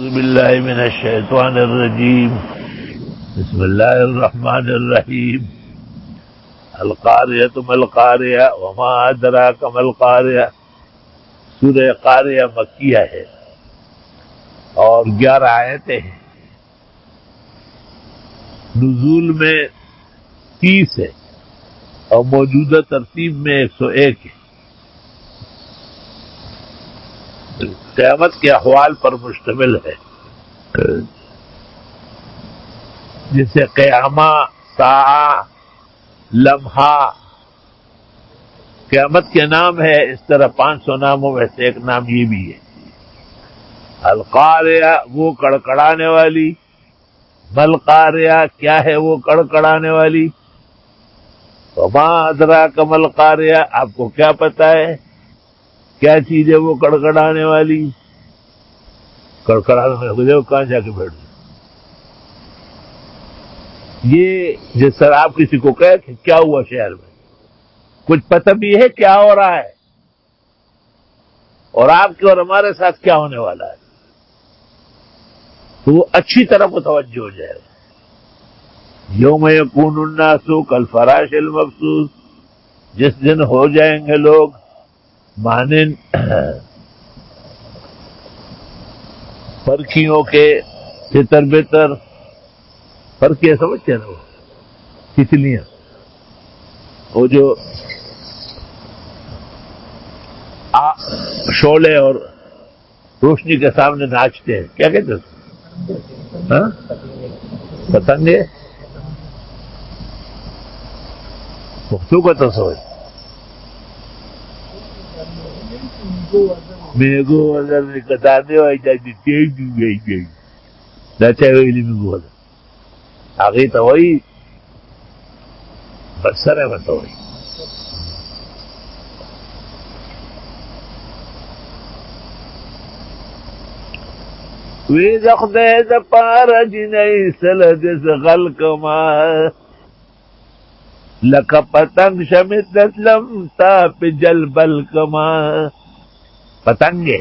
باللہ من الشیطان الرجیم بسم اللہ الرحمن الرحیم القاریۃ ما القاریہ وما ادراک ما القاریہ۔ سورہ قاریہ مکیہ ہے اور 11 آیتیں ہیں، نزول میں 30 ہے اور موجودہ ترتیب میں 101 ہے۔ قیامت کے احوال پر مشتمل ہے، جسے قیامہ، ساعہ، لمحہ قیامت کے نام ہے، اس طرح 500 ناموں میں سے ایک نام یہ بھی ہے۔ القاریہ وہ کڑکڑانے والی، ملقاریہ کیا ہے وہ کڑکڑانے والی، وما ادراک ما القاریہ آپ کو کیا پتا ہے کیا چیز ہے وہ کڑکڑانے والی؟ کڑکڑانے میں کہاں جا کے بیٹھ گئے؟ یہ جس طرح آپ کسی کو کہے کہ کیا ہوا شہر میں، کچھ پتہ بھی ہے کیا ہو رہا ہے اور آپ کے اور ہمارے ساتھ کیا ہونے والا ہے، تو وہ اچھی طرح متوجہ ہو جائے گا۔ یوم یکون الناس کالفراش المبثوث، جس دن ہو جائیں گے لوگ مانند پرکھیوں کے، تتر بتر، پرکھیاں سمجھتے ہیں نا، وہ تتلیاں، وہ جو شعلے اور روشنی کے سامنے ناچتے ہیں، کیا کہتے ہیں؟ ہاں؟ پتنگے، پختوں کا تصور میگو اگر کتانے وائی جاتی تیز دی گئی گئی نچے ہوئی میگو اگر آگے تو وہی بسر ہے، بس وہی وی زخدے زپار جنئی سلدس غلق ما لکا پتنگ شمدت لم تاپ جل بلک ما۔ پتنگے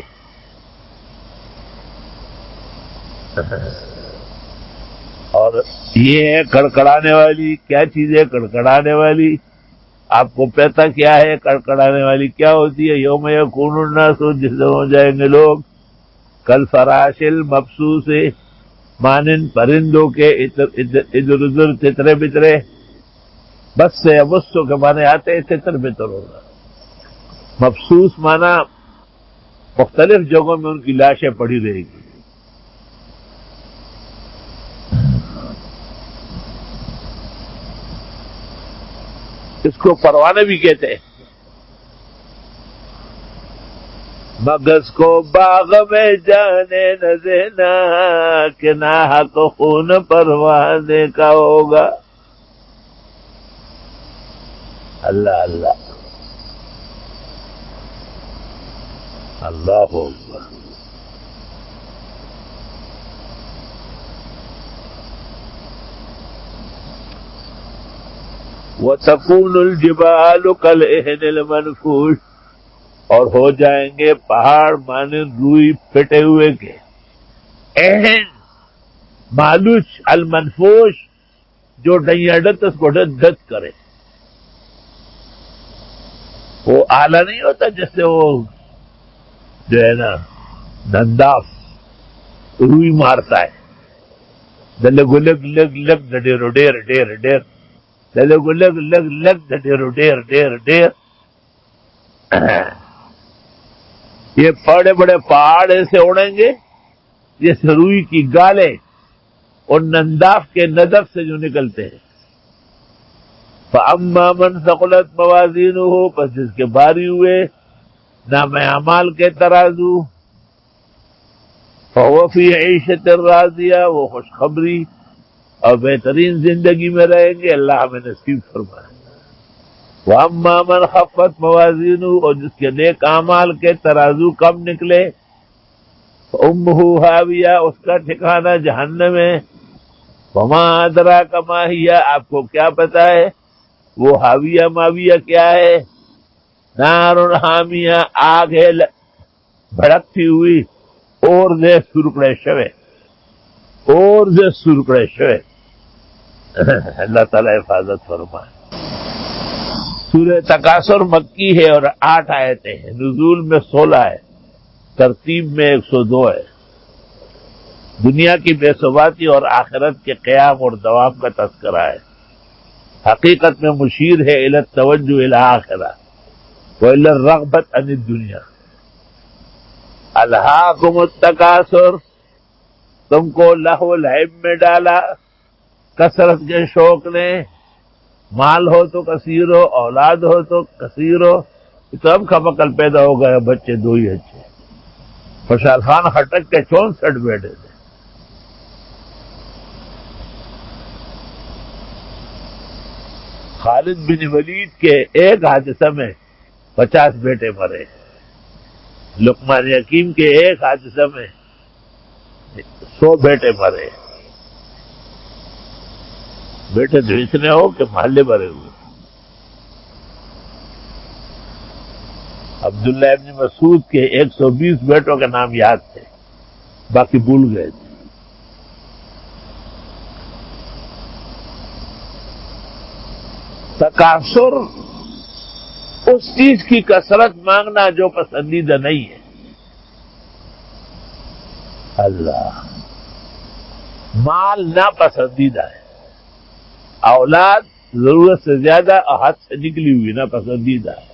اور یہ ہے کڑکڑانے والی، کیا چیز ہے کڑکڑانے والی؟ آپ کو پتہ کیا ہے کڑکڑانے والی کیا ہوتی ہے؟ یوم یکون الناس، جس دن ہو جائیں گے لوگ کالفراش المبثوث، مانند پرندوں کے ادھر ادھر تترے بترے، بس سے ابسوں کے معنی آتے ہیں تتر بتر ہوگا، مبثوث مانا مختلف جگہوں میں ان کی لاشیں پڑی رہے گی۔ اس کو پروانے بھی کہتے ہیں۔ مغز کو باغ میں جانے نہ دینا کہ ناحق خون پروانے کا ہوگا۔ اللہ اللہ اللہ اکبر۔ وَتَكُونُ الْجِبَالُ كَالْعِهْنِ الْمَنْفُوشِ، اور ہو جائیں گے پہاڑ مانند روئی پھٹے ہوئے کے، عہن مالوچ المنفوش جو ڈیاں ڈت اس کو ڈت ڈت کرے، وہ آلہ نہیں ہوتا جس سے وہ جو ہے نا ننداف روئی مارتا ہے، دلگ لگ لگ لگ ڈیر ڈیر ڈیر ڈیر، دلگ لگ لگ لگ ڈیر ڈیر ڈیر ڈیر۔ یہ بڑے بڑے پہاڑ ایسے اڑیں گے جیسے روئی کی گالیں اور ننداف کے ندف سے جو نکلتے ہیں۔ فَأَمَّا مَنْ ثَقُلَتْ مَوَازِينُهُ، پس جس کے بھاری ہوئے نام اعمال کے ترازو، فَهُوَ فِي عِيشَةٍ رَاضِيَةٍ، وہ خوشخبری اور بہترین زندگی میں رہیں گے، اللہ ہمیں نصیب فرمائے۔ وَأَمَّا مَنْ خَفَّتْ مَوَازِينُهُ، اور جس کے نیک اعمال کے ترازو کم نکلے، فَأُمُّهُ هَاوِيَةٌ، اس کا ٹھکانہ جہنم ہے۔ وَمَا أَدْرَاكَ مَا هِيَ، آپ کو کیا پتا ہے وہ ہاویہ ماویہ کیا ہے؟ نار حامیہ، آگ ہے بھڑکتی ہوئی، اور دے سرکڑے شوے۔ اور سے سرکڑے شوئے اللہ تعالی حفاظت فرمائے۔ سورہ تکاثر مکی ہے اور 8 آیتیں ہیں، نزول میں 16 ہے، ترتیب میں 102 ہے۔ دنیا کی بے ثباتی اور آخرت کے قیام اور دوام کا تذکرہ ہے۔ حقیقت میں مشیر ہے الی التوجہ الی الآخرہ والی الرغبۃ عن الدنیا۔ الہاکم التکاثر، تم کو لہو لعب میں ڈالا کثرت کے شوق نے، مال ہو تو کثیر ہو، اولاد ہو تو کثیر ہو، تو اب کھپکل پیدا ہو گئے، بچے 2 ہی اچھے۔ خوشحال خان خٹک کے 64 بیٹے تھے۔ خالد بن ولید کے ایک حادثہ میں 50 بیٹے مرے، لقمان حکیم کے ایک حادثہ میں 100 بیٹے مرے۔ بیٹے تو اتنے ہو کہ محلے بھرے ہوئے۔ عبداللہ ابن مسعود کے 120 بیٹوں کے نام یاد تھے، باقی بھول گئے تھے۔ تکاثر اس چیز کی کثرت مانگنا جو پسندیدہ نہیں ہے۔ اللہ، مال ناپسندیدہ ہے، اولاد ضرورت سے زیادہ اور حد سے نکلی ہوئی ناپسندیدہ ہے۔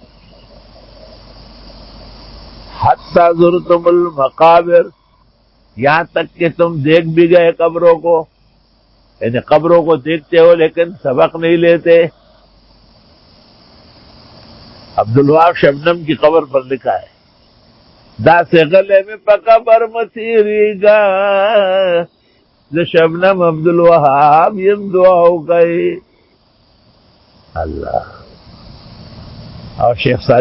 حتی زرتم المقابر، یہاں تک کہ تم دیکھ بھی گئے قبروں کو، یعنی قبروں کو دیکھتے ہو لیکن سبق نہیں لیتے۔ عبدالوہاب شبنم کی قبر پر لکھا ہے، دا سے گلے میں پقبر مسیری گا شبنم عبدالوہاب یم دعا ہو گئی۔ اللہ، اور شیخ